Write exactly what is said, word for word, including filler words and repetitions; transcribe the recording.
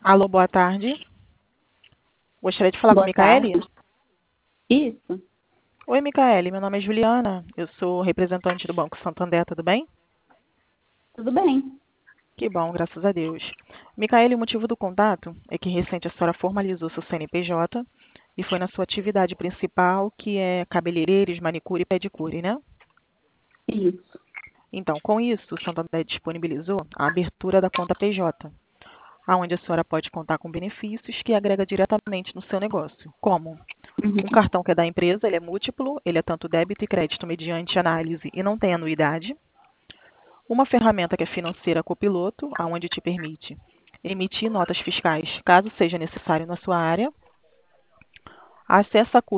Alô, boa tarde. Gostaria de falar com a Boa Micaele? tarde. Isso, Oi, Micaele. Meu nome é Juliana. Eu sou representante do Banco Santander, tudo bem? tudo bem. Que bom, graças a Deus. Micaele, o motivo do contato é que recente a senhora formalizou seu C N P J e foi na sua atividade principal, que é cabeleireiros, manicure e pedicure, né? Isso. Então, com isso, o Santander disponibilizou a abertura da conta P J, aonde a senhora pode contar com benefícios que agrega diretamente no seu negócio, como um Uhum. cartão que é da empresa, ele é múltiplo, ele é tanto débito e crédito mediante análise e não tem anuidade. Uma ferramenta que é financeira copiloto, aonde te permite emitir notas fiscais, caso seja necessário na sua área. Acesso a